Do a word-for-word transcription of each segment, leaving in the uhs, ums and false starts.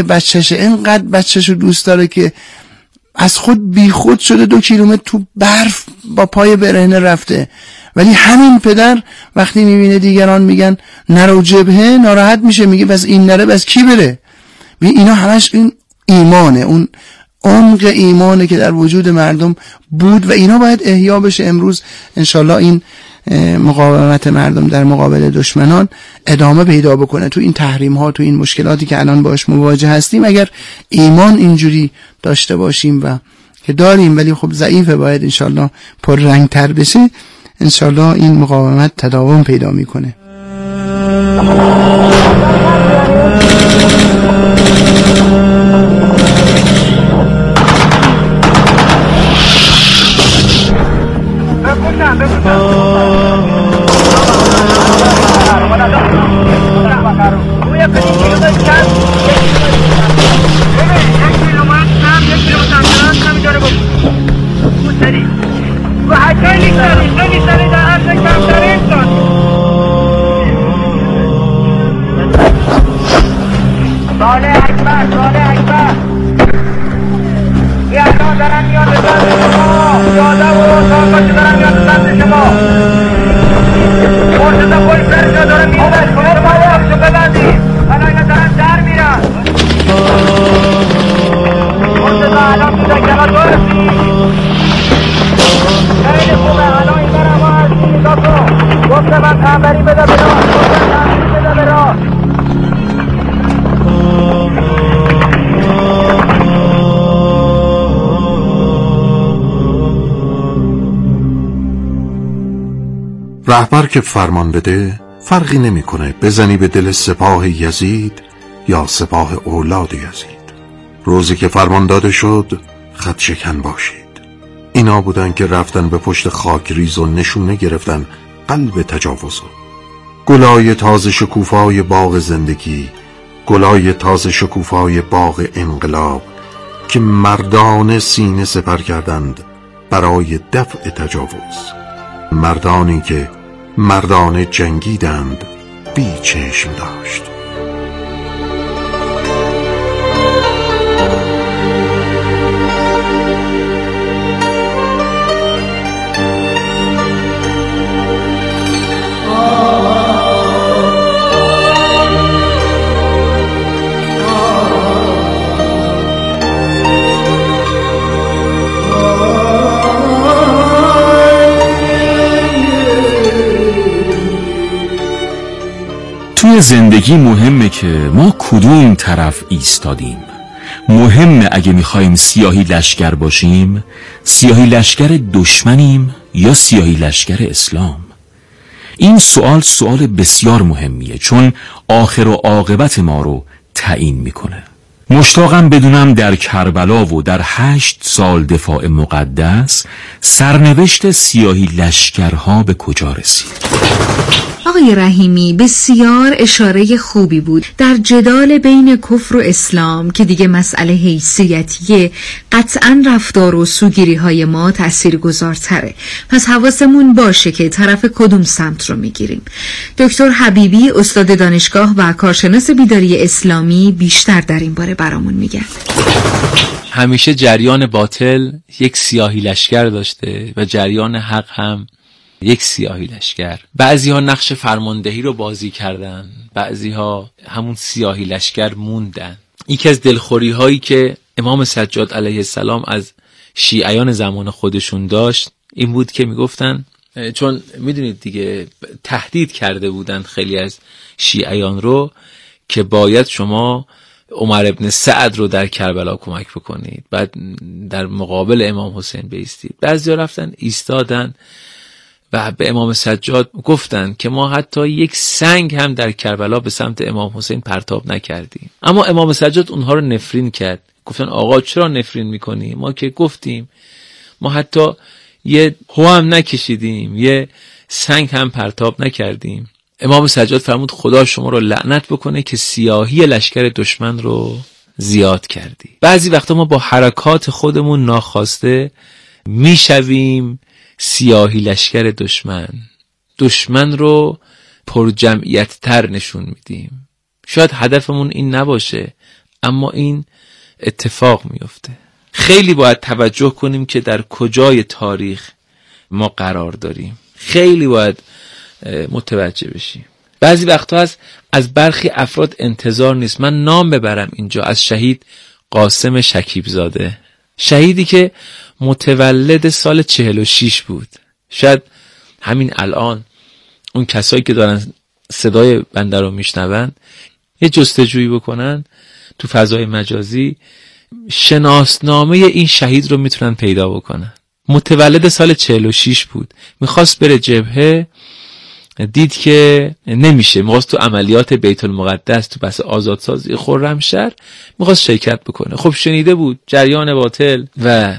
بچهشه، اینقدر بچهشو دوست داره که از خود بی خود شده دو کیلومتر تو برف با پای برهنه رفته. ولی همین پدر وقتی میبینه دیگران میگن نرو جبهه ناراحت میشه، میگه بس این نره بس کی بره. اینا همش این ایمانه، اون عمق ایمانه که در وجود مردم بود و اینا باید احیا بشه. امروز انشالله این مقاومت مردم در مقابل دشمنان ادامه پیدا بکنه تو این تحریم ها، تو این مشکلاتی که الان باش مواجه هستیم. اگر ایمان اینجوری داشته باشیم و که داریم ولی خب ضعیفه، باید انشالله پر رنگ تر بشه، انشالله این مقاومت تداوم پیدا میکنه. رهبر که فرمان بده فرقی نمیکنه بزنی به دل سپاه یزید یا سپاه اولاد یزید. روزی که فرمان داده شد خط شکن باشید. اینا بودن که رفتن به پشت خاک ریز و نشونه گرفتن قلب تجاوزو. گلای تازه شکوفای باغ زندگی، گلای تازه شکوفای باغ انقلاب که مردان سینه سپر کردند برای دفع تجاوز. مردانی که مردان جنگیدند بی چشم داشت. توی زندگی مهمه که ما کدوم طرف ایستادیم. مهمه اگه میخوایم سیاهی لشکر باشیم، سیاهی لشکر دشمنیم یا سیاهی لشکر اسلام. این سوال سوال بسیار مهمیه، چون آخر و عاقبت ما رو تعیین میکنه. مشتاقم بدونم در کربلا و در هشت سال دفاع مقدس سرنوشت سیاهی لشکرها به کجا رسید؟ آقای رحیمی بسیار اشاره خوبی بود. در جدال بین کفر و اسلام که دیگه مسئله حیثیتیه، قطعاً رفتار و سوگیری های ما تأثیرگذارتره. پس حواسمون باشه که طرف کدوم سمت رو میگیریم. دکتر حبیبی استاد دانشگاه و کارشناس بیداری اسلامی بیشتر در این باره برامون میگن. همیشه جریان باطل یک سیاهی لشکر داشته و جریان حق هم یک سیاهی لشکر. بعضی ها نقش فرماندهی رو بازی کردن، بعضی ها همون سیاهی لشکر موندن. یکی از دلخوری هایی که امام سجاد علیه السلام از شیعیان زمان خودشون داشت این بود که میگفتن، چون میدونید دیگه تهدید کرده بودن خیلی از شیعیان رو که باید شما عمر ابن سعد رو در کربلا کمک بکنید، بعد در مقابل امام حسین بایستید. بعضی ها رفتن ایستادن و به امام سجاد گفتن که ما حتی یک سنگ هم در کربلا به سمت امام حسین پرتاب نکردیم. اما امام سجاد اونها رو نفرین کرد. گفتن آقا چرا نفرین میکنی؟ ما که گفتیم، ما حتی یه هو هم نکشیدیم، یه سنگ هم پرتاب نکردیم. امام سجاد فرمود خدا شما رو لعنت بکنه که سیاهی لشکر دشمن رو زیاد کردی. بعضی وقتا ما با حرکات خودمون ناخواسته میشویم سیاهی لشکر دشمن. دشمن رو پر جمعیت تر نشون میدیم. شاید هدفمون این نباشه، اما این اتفاق میفته. خیلی باید توجه کنیم که در کجای تاریخ ما قرار داریم. خیلی باید متوجه بشیم. بعضی وقتا هست از برخی افراد انتظار نیست. من نام ببرم اینجا از شهید قاسم شکیبزاده، شهیدی که متولد سال چهل و شش بود. شاید همین الان اون کسایی که دارن صدای بنده رو میشنون یه جستجویی بکنن تو فضای مجازی، شناسنامه این شهید رو میتونن پیدا بکنن. متولد سال چهل و شش بود، میخواست بره جبهه، دید که نمیشه، میخواست تو عملیات بیت المقدس تو بس آزادسازی خرمشهر میخواست شرکت بکنه. خب شنیده بود جریان باطل و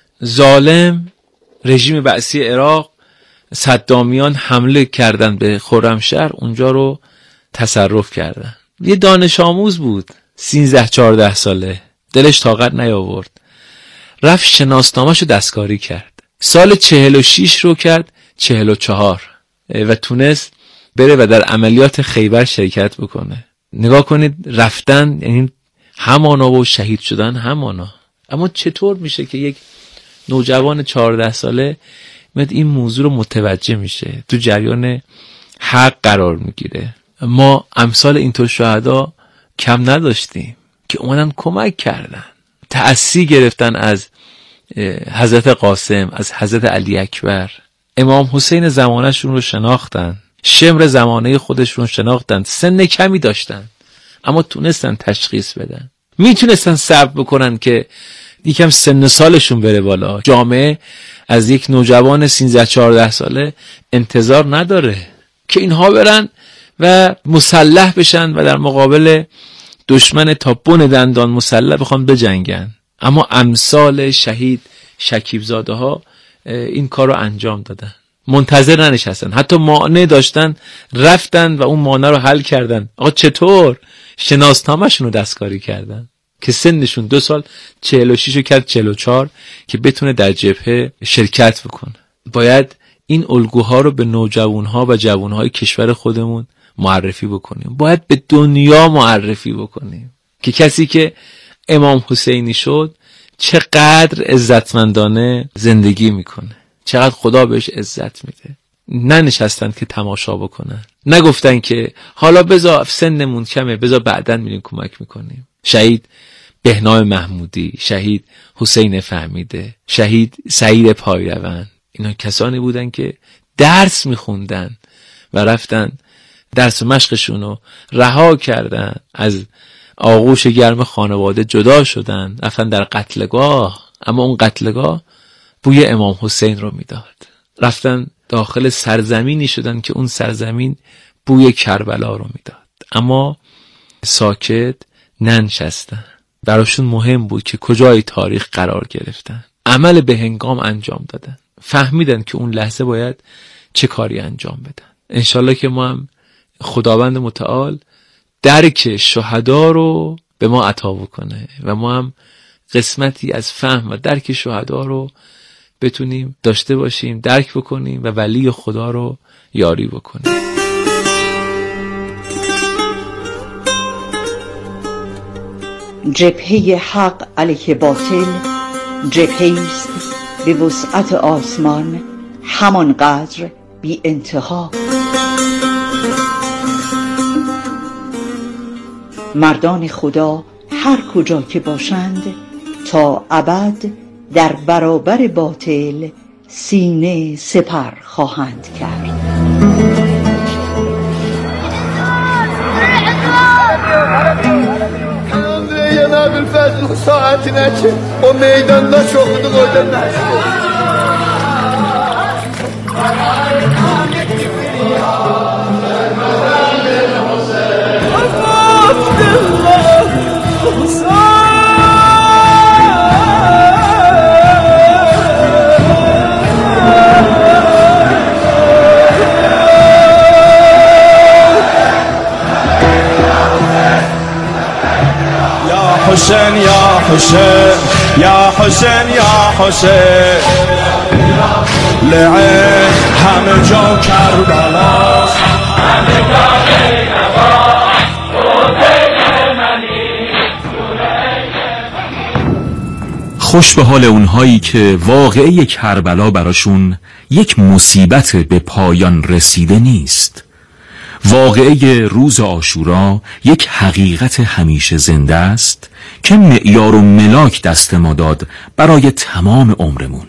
ظالم رژیم بعثی عراق، صدامیان حمله کردن به خرمشهر، اونجا رو تصرف کردن. یه دانش آموز بود، سیزده چهارده ساله، دلش طاقت نیاورد، رفت شناسنامه‌شو دستکاری کرد. سال چهل و شش رو کرد چهل و چهار و تونست بره و در عملیات خیبر شرکت بکنه. نگاه کنید رفتن یعنی همانا و شهید شدن همانا. اما چطور میشه که یک نوجوان چهارده ساله میاد این موضوع رو متوجه میشه، تو جریان حق قرار میگیره؟ ما امثال اینطور شهدا کم نداشتیم که اومدن کمک کردن، تأسی گرفتن از حضرت قاسم، از حضرت علی اکبر. امام حسین زمانهشون رو شناختن، شمر زمانه خودشون رو شناختن، سن کمی داشتن اما تونستن تشخیص بدن. میتونستن صبر بکنن که یکم سن سالشون بره بالا. جامعه از یک نوجوان سیزده چهارده ساله انتظار نداره که اینها برن و مسلح بشن و در مقابل دشمن تا بن دندان مسلح بخوان بجنگن. اما امثال شهید شکیبزاده ها این کار رو انجام دادن، منتظر ننشستن، حتی مانع داشتن رفتن و اون مانع رو حل کردن. آقا چطور؟ شناسنامه‌شون رو دستکاری کردن که سنشون دو سال چهل و شش رو کرد چهل و چهار که بتونه در جبهه شرکت بکنه. باید این الگوها رو به نوجوانها و جوانهای کشور خودمون معرفی بکنیم، باید به دنیا معرفی بکنیم که کسی که امام حسینی شد چقدر عزتمندانه زندگی میکنه، چقدر خدا بهش عزت میده. ننشستن که تماشا بکنن، نگفتن که حالا بذار سنمون کمه بذار بعدن میریم کمک میکنیم. شهید بهنام محمودی، شهید حسین فهمیده، شهید سعید پایروان، اینا کسانی بودن که درس میخوندن و رفتن درس و مشقشون رو رها کردن، از آغوش گرم خانواده جدا شدن، رفتن در قتلگاه. اما اون قتلگاه بوی امام حسین رو میداد. رفتن داخل سرزمینی شدن که اون سرزمین بوی کربلا رو میداد. اما ساکت ننشستن، براشون مهم بود که کجای تاریخ قرار گرفتن، عمل به هنگام انجام دادن، فهمیدن که اون لحظه باید چه کاری انجام بدن. انشالله که ما هم خداوند متعال درک شهدا رو به ما عطا بکنه و ما هم قسمتی از فهم و درک شهدا رو بتونیم داشته باشیم، درک بکنیم و ولی خدا رو یاری بکنیم. جبهه حق علیه باطل جبهه است به وسعت آسمان، همانقدر بی انتها. مردان خدا هر کجا که باشند تا ابد در برابر باطل سینه سپر خواهند کرد. یه نقل فضل ساعتی نچه o meydanda çoğundu koydum neşke. حسین یا حسین یا حسین یا حسین لعین همه جا کربلاست، همه جا نبا حسین منی دون خوش به حال اونهایی که واقعه کربلا براشون یک مصیبت به پایان رسیده نیست. واقعه روز عاشورا یک حقیقت همیشه زنده است که معیار و ملاک دست ما داد برای تمام عمرمون.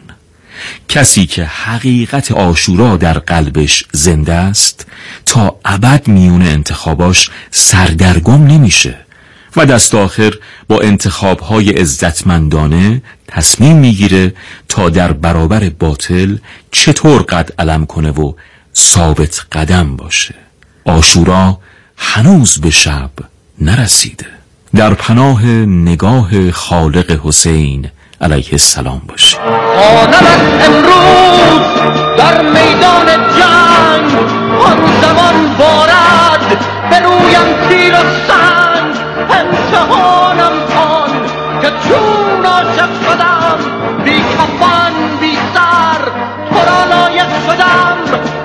کسی که حقیقت عاشورا در قلبش زنده است تا ابد میون انتخاباش سردرگم نمیشه و دست آخر با انتخابهای عزتمندانه تصمیم میگیره تا در برابر باطل چطور قد علم کنه و ثابت قدم باشه. عاشورا هنوز به شب نرسیده. در پناه نگاه خالق حسین علیه السلام باشه. آنم امروز در میدان جنگ آن زمان بارد به رویم تیر و سنگ امتحانم کن که چون عاشق شدم بی کفن بی سر تو را لایق شدم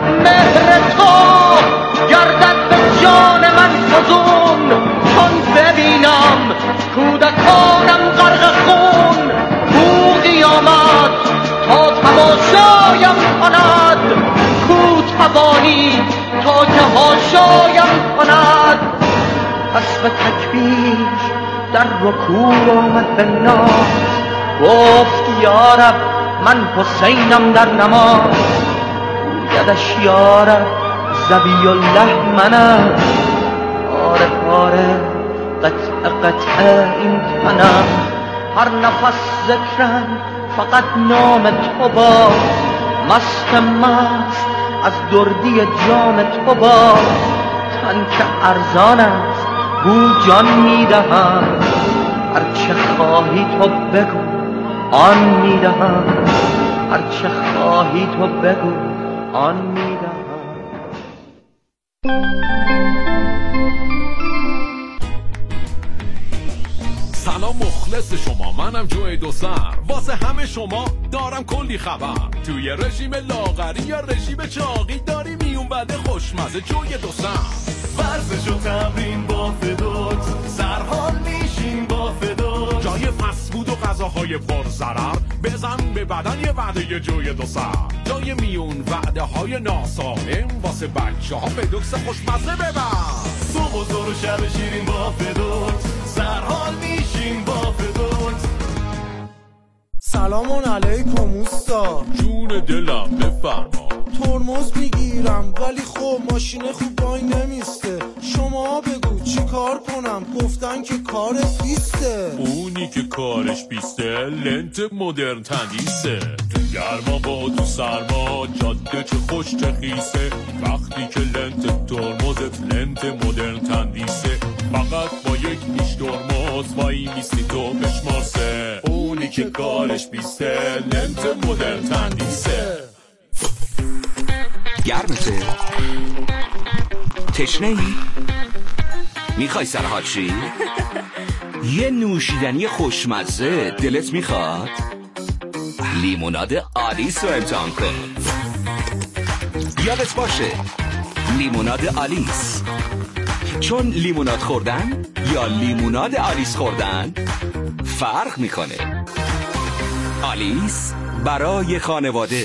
مهر تو گردد به جان من فزون چون ببینم کودکانم غرق خون او قیامت تا تماشایم کند کو توانی تا که هاشایم کند پس به تکبیر در رکوع آمد به ناز گفت یارب من حسینم در نماز گویدش یارب ذبی الله منم آره آره قطع قطع این تنم هر نفس ذکرم فقط نام تو با مست مست از دردی جام تو با تن که ارزان است گو جان میدهم هرچه خواهی تو بگو آن میدهم هرچه خواهی تو بگو آن میدهم. سلام مخلص شما، منم جوی دو سر واسه همه شما دارم کلی خبر. توی رژیم لاغری یا رژیم چاقی داری میون بده خوشمزه جوی دو سر. ورزش و تمرین با فدوت سرحال میشین با فدوت جای فسفود و غذاهای پر ضرر بزن به بدن یه وعده جوی دو سر. جای میون وعده های ناسالم واسه بچه ها فدوکس خوشمزه ببر. صبح و زور و شب شیرین با فدوت سرحال میشین با فدوت. سلام علیکم اوستا جون دلم بفرما. ترمز میگیرم ولی خب ماشین خوب وای نمیسته. شما بگو چی کار کنم؟ گفتن که کارت بیسته. اونی که کارش بیسته لنت مدرن تندیسه. تو گرما با تو سرما جاده چه خوش چه خیسه. وقتی که لنت ترمزت لنت مدرن تندیسه فقط با یک نیش ترمز وای میستی تو بشمارسه. اونی که کارش بیسته لنت مدرن تندیسه. گرمته؟ تشنه ای؟ میخوای سرحال شی؟ یه نوشیدنی خوشمزه دلت میخواد؟ لیموناد آلیس رو امتحان کن. یادت باشه لیموناد آلیس، چون لیموناد خوردن یا لیموناد آلیس خوردن فرق میکنه. آلیس برای خانواده.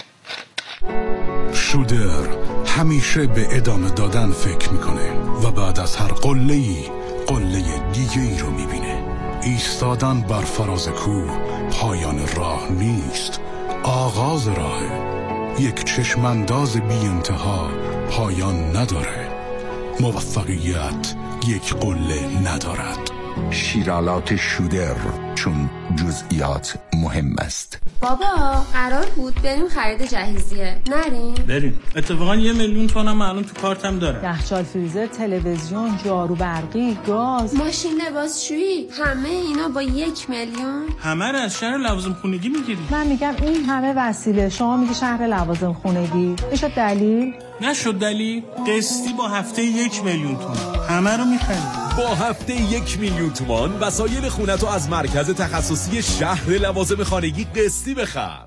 شودر همیشه به ادامه دادن فکر میکنه و بعد از هر قله‌ای قله دیگه ای رو میبینه. ایستادن بر فراز کوه پایان راه نیست، آغاز راهه. یک چشمانداز بی انتها پایان نداره. موفقیت یک قله ندارد. شیرالات شودر، چون جزئیات مهم است. بابا قرار بود بریم خرید جهیزیه، نریم؟ بریم. اتفاقا یه میلیون تومنم الان تو کارتم داره. یخچال، فریزر، تلویزیون، جارو برقی، گاز، ماشین لباسشویی، همه اینا با یک میلیون؟ همه رو از شهر لوازم خونگی میگیری. من میگم این همه وسیله، شما میگی شهر لوازم خونگی. میشه دلیل؟ نشد دلیل. قسطی با هفته یک میلیون تومان همه رو میخرید. با هفته یک میلیون تومان وسایل خونتو از مرکز تخصصی شهر لوازم خانگی قسطی بخر.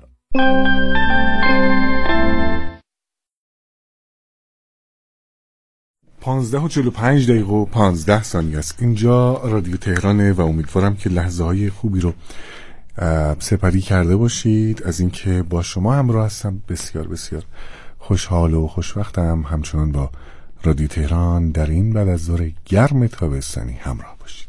پانزده و چهل و پنج دقیقه و پانزده ثانیه است. اینجا رادیو تهرانه و امیدوارم که لحظه های خوبی رو سپری کرده باشید. از اینکه با شما همراه هستم بسیار بسیار خوشحال و خوشوقتم. همچنان با رادیو تهران در این بعد از ظهر گرم تابستانی همراه باشید.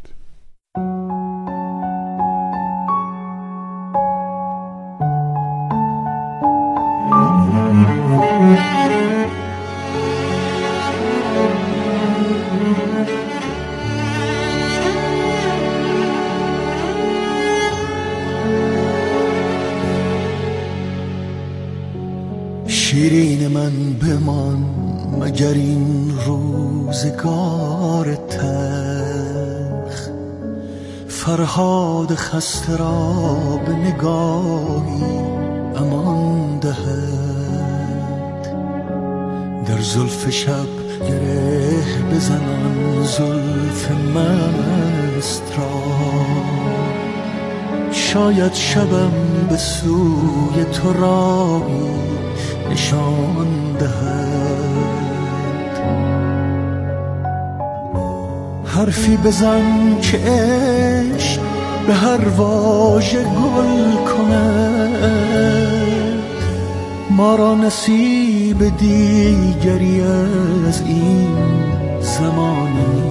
شیرین من بمان مگر این روزگار تلخ، فرهاد خسته را به نگاهی امان دهد. در زلف شب گره بزنان زلف مست را، شاید شبم به سوی تو راهی نشان دهد. حرفی بزن که عشق به هر واژه گل کند، ما را نصیب دیگری از این زمان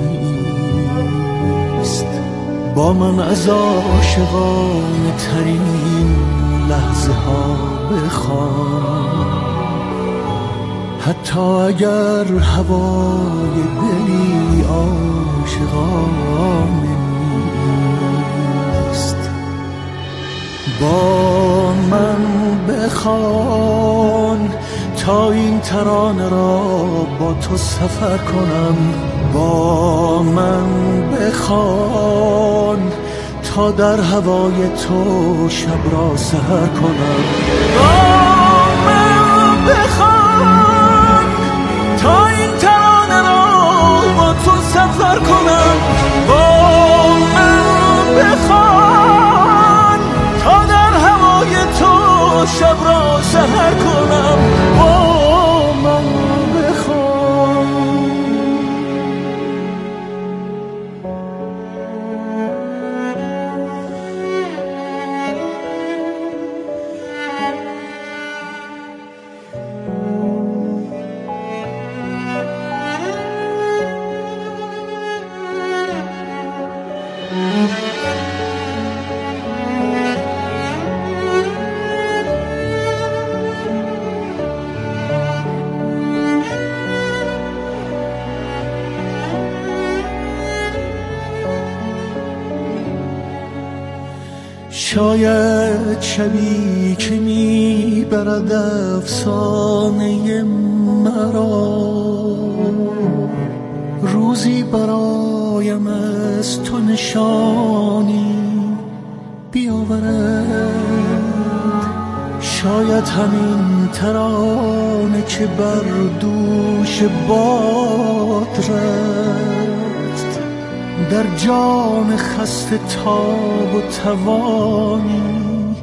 نیست. با من از عاشقانه ترین لحظه ها بخوان، حتی اگر هوای دلی عاشقانه نیست. با من بخوان تا این ترانه را با تو سفر کنم. با من بخوان تا در هوای تو شب را سحر کنم. با من بخوان تا این ترانه را با تو سفر کنم. با من بخوان تا در هوای تو شب را سحر کنم. با من بخوان. شاید شبی که میبرد افسانه مرا، روزی برایم از تو نشانی بیاورد. شاید همین ترانه که بر دوش باد رفت، در جان خسته تاب و توانی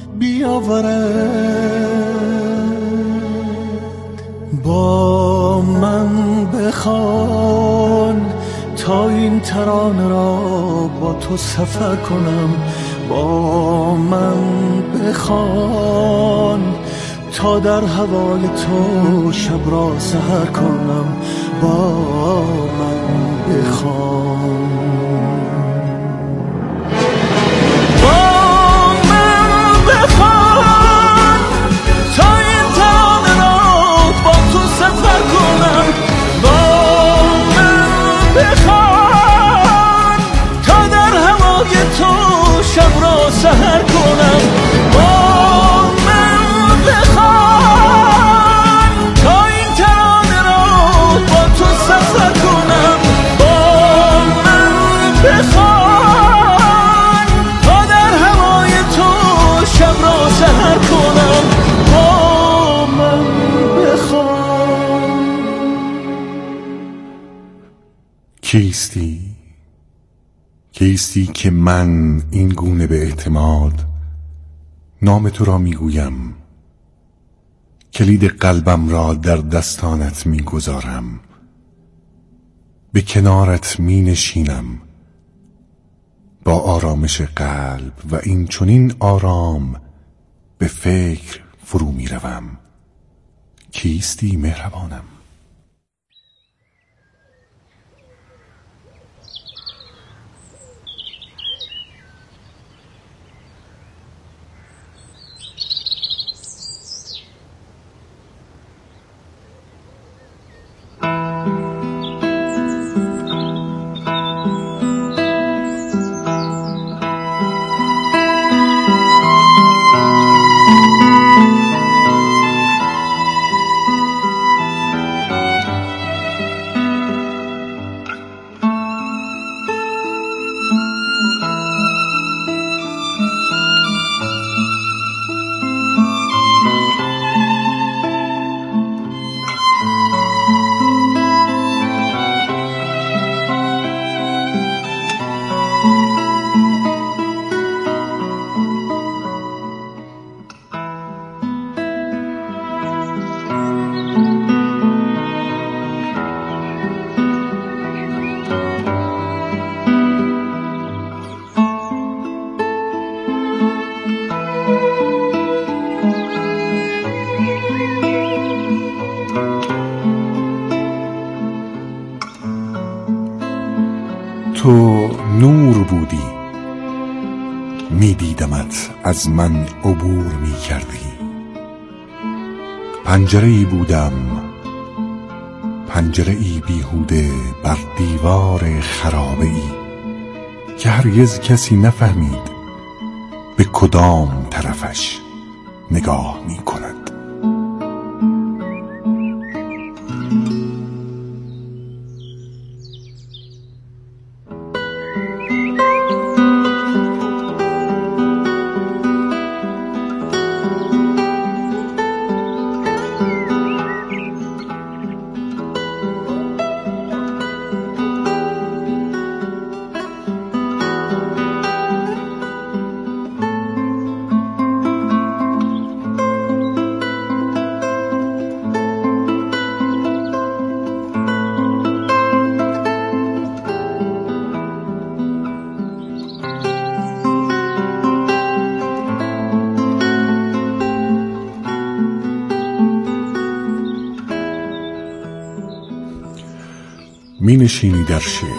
بیاورد. با من بخوان تا این ترانه را با تو سفر کنم. با من بخوان تا در هوای تو شب را سحر کنم. با من بخوان. با من بخوان تا این ترانه را با تو سفر کنم. با من بخوان تا در هوای تو شب را سحر کنم. با من بخوان تا این ترانه را با تو سفر کنم. با من بخوان تا در هوای تو شب را سحر کنم. با من بخوان. کیستی؟ کیستی که من این گونه به اعتماد نام تو را میگویم، کلید قلبم را در دستانت میگذارم، به کنارت می نشینم، با آرامش قلب و این چنین آرام به فکر فرو می روم کیستی مهربانم. تو نور بودی می دیدمت از من عبور می کردی. پنجره ای بودم، پنجره ای بیهوده بر دیوار خرابه ای که هرگز کسی نفهمید به کدام طرفش نگاه می کند. می نشینی در شعر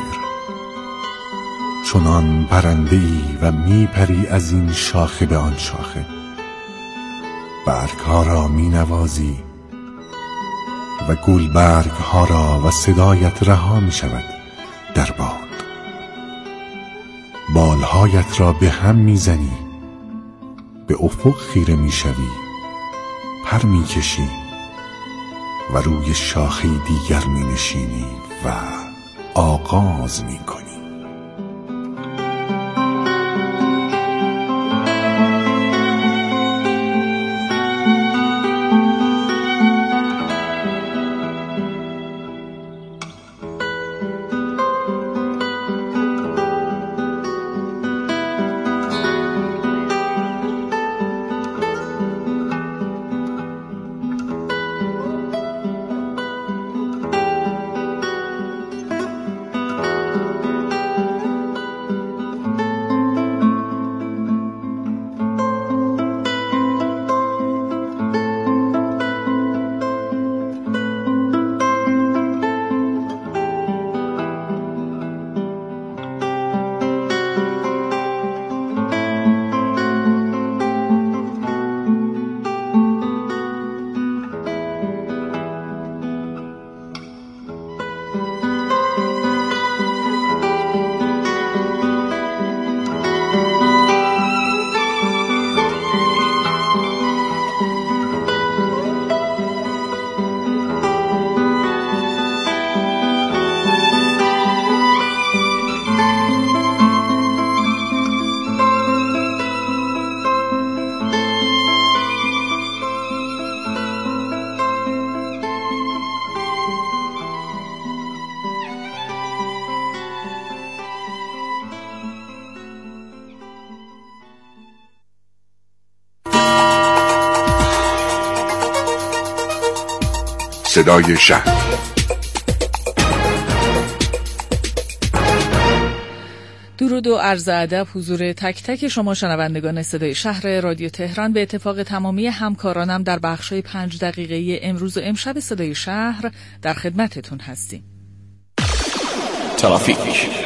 چنان پرنده‌ای و می پری از این شاخه به آن شاخه، برگ‌ها را می نوازی و گل برگ‌ها را و صدایت رها می شود در باد. بالهایت را به هم می زنی، به افق خیره می شوی، پر می کشی و روی شاخه دیگر می نشینی و آغاز می کنی. صدای شهر. درود و عرض ادب حضور تک تک شما شنوندگان صدای شهر رادیو تهران. به اتفاق تمامی همکارانم در بخش‌های پنج دقیقه امروز و امشب صدای شهر در خدمتتون هستیم. ترافیک.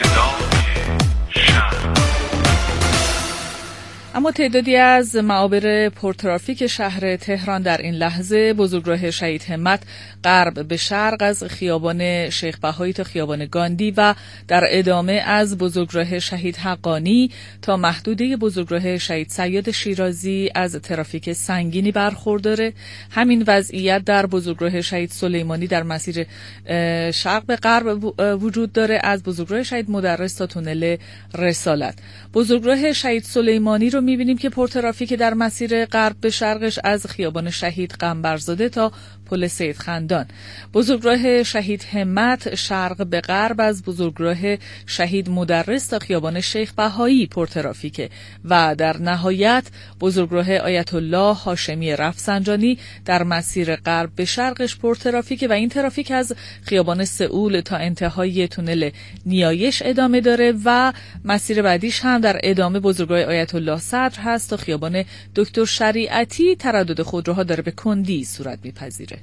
اما تعدادی از معابر پرترافیک شهر تهران در این لحظه بزرگراه شهید همت غرب به شرق از خیابان شیخ بهایی تا خیابان گاندی و در ادامه از بزرگراه شهید حقانی تا محدوده بزرگراه شهید سید شیرازی از ترافیک سنگینی برخورداره. همین وضعیت در بزرگراه شهید سلیمانی در مسیر شرق به غرب وجود داره، از بزرگراه شهید مدرس تا تونل رسالت. بزرگراه شهید سلیمانی رو می‌بینیم که پرترافیک در مسیر غرب به شرقش از خیابان شهید قنبرزاده تا پل سید خندان. بزرگراه شهید همت شرق به غرب از بزرگراه شهید مدرس تا خیابان شیخ بهایی پرترافیکه و در نهایت بزرگراه آیت الله هاشمی رفسنجانی در مسیر غرب به شرقش پرترافیکه و این ترافیک از خیابان سئول تا انتهای تونل نیایش ادامه داره و مسیر بعدیش هم در ادامه بزرگراه آیت الله صدر هست تا خیابان دکتر شریعتی. تردد خودروها داره به کندی صورت میپذیره.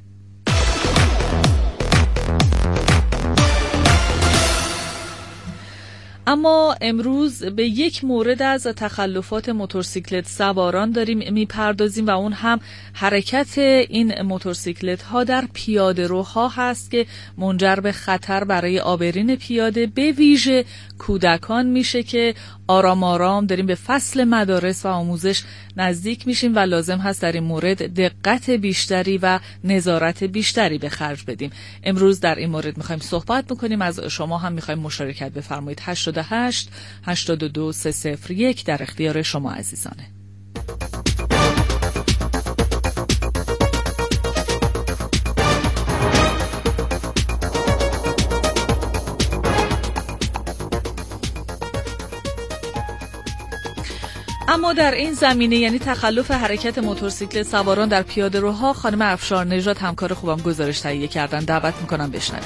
اما امروز به یک مورد از تخلفات موتورسیکلت سواران داریم میپردازیم و اون هم حرکت این موتورسیکلت ها در پیاده روها هست که منجر به خطر برای عابرین پیاده به ویژه کودکان میشه که آرام آرام داریم به فصل مدارس و آموزش نزدیک میشیم و لازم هست در این مورد دقت بیشتری و نظارت بیشتری به خرج بدیم. امروز در این مورد میخوایم صحبت بکنیم، از شما هم میخوایم مشارکت بفرمایید. هشتاد و هشت هشتاد و دو سه صفر یک در اختیار شما عزیزانه. اما در این زمینه یعنی تخلف حرکت موتورسیکلت سواران در پیاده‌روها، خانم افشار نژاد همکار خوبم گزارش تهیه کردن. دعوت میکنم بشنوید.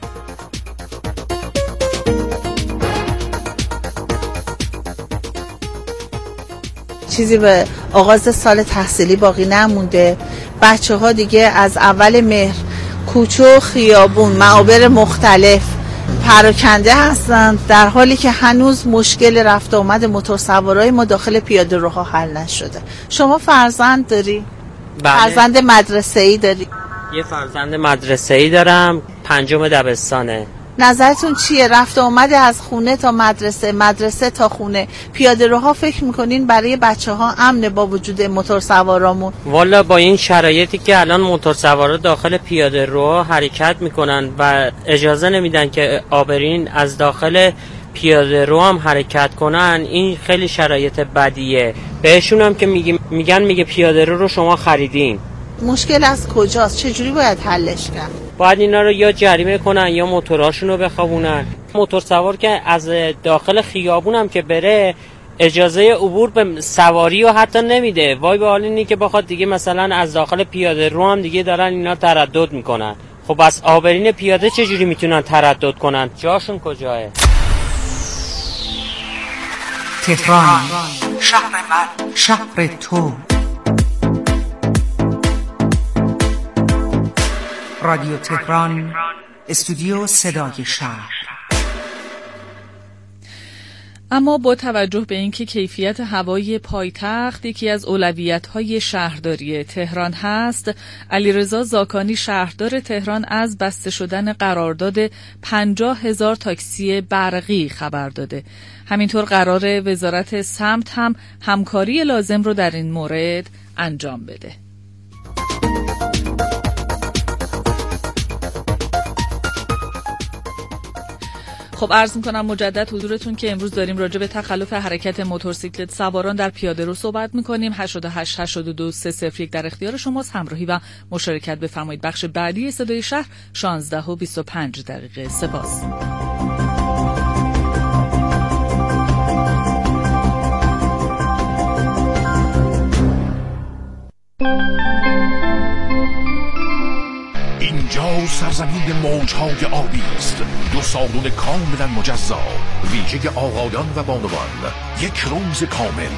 چیزی به آغاز سال تحصیلی باقی نمونده. بچه ها دیگه از اول مهر کوچه، خیابون، معابر مختلف پراکنده هستند، در حالی که هنوز مشکل رفت آمد موتورسوارای ما داخل پیاده‌روها حل نشده. شما فرزند داری؟ بله. فرزند مدرسه‌ای داری؟ یه فرزند مدرسه‌ای دارم، پنجم دبستانه. نظرتون چیه؟ رفت آمد از خونه تا مدرسه، مدرسه تا خونه، پیاده‌روها فکر میکنین برای بچه ها امنه با وجود موتورسوارامون؟ والا با این شرایطی که الان موتورسوارا داخل پیاده‌رو حرکت میکنن و اجازه نمیدن که عابرین از داخل پیاده‌رو هم حرکت کنن، این خیلی شرایط بدیه. بهشون هم که میگن میگه پیاده‌رو رو شما خریدین. مشکل از کجاست؟ چجوری باید حلش کرد؟ باید اینا رو یا جریمه کنن یا موتوراشون رو بخوابونن. موتور سوار که از داخل خیابون هم که بره اجازه عبور به سواری رو حتی نمیده. وای به حال اینی که بخواد دیگه مثلا از داخل پیاده رو هم دیگه دارن اینا تردد میکنن. خب بس عابرین پیاده چجوری میتونن تردد کنن؟ جاشون کجاه؟ تهران، شهر من، شهر تو. رادیو تهران، استودیو صدای شهر. اما با توجه به اینکه کیفیت هوای پایتخت یکی از اولویت‌های شهرداری تهران هست، علیرضا زاکانی شهردار تهران از بسته شدن قرارداد پنجاه هزار تاکسی برقی خبر داده. همینطور قرار وزارت سمت هم همکاری لازم رو در این مورد انجام بده. خب عرض میکنم مجدد حضورتون که امروز داریم راجع به تخلف حرکت موتورسیکلت سواران در پیاده رو صحبت میکنیم. هشتاد و هشت هشتاد و دو سه صفر یک در اختیار شماست. همراهی و مشارکت بفرمایید. بخش بعدی صدای شهر شانزده و بیست و پنج دقیقه. سپاس. اینجاست سرزمین موجهای آبی است. دو سالن کاملا مجزا، ویژه آقایان و بانوان. یک روز کامل